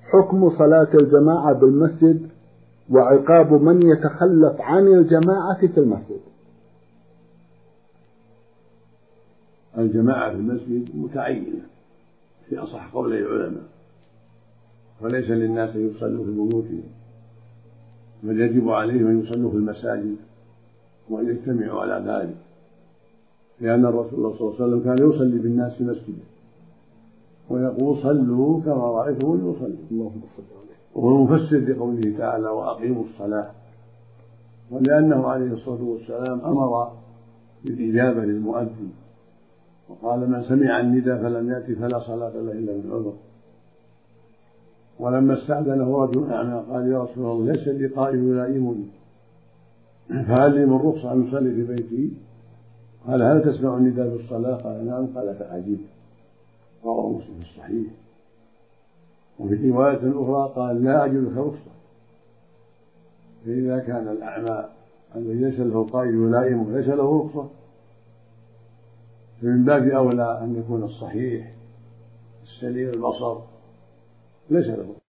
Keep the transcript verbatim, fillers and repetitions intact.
حكم صلاة الجماعة بالمسجد وعقاب من يتخلف عن الجماعة في المسجد. الجماعة في المسجد متعينة في أصح قولي العلماء، وليس للناس أن يصلوا في بيوتهم، بل يجب عليهم أن يصلوا في المساجد وأن يجتمعوا على ذلك، لأن الرسول صلى الله عليه وسلم كان يصلي بالناس في مسجده ويقول صلوا كما رأيتموني أصلي، وهو مفسر لقوله تعالى وأقيموا الصلاة، ولأنه عليه الصلاة والسلام أمر بالإجابة للمؤذن وقال من سمع النداء فلم يأت فلا صلاة له إلا من عذر. ولما استأذنه رجل أعمى قال يا رسول الله ليس لي قائد يلائمني فهل لي من رخصة أن أصلي في بيتي؟ قال هل تسمع النداء بالصلاة؟ قال نعم. قال فأجب. رواه مسلم في الصحيح. وفي رواية أخرى قال لا أجد لك رخصة. فإذا كان الأعمى الذي ليس له قائد يلائمه ليس له رخصة، فمن باب أولى أن يكون الصحيح السليم البصر ليس له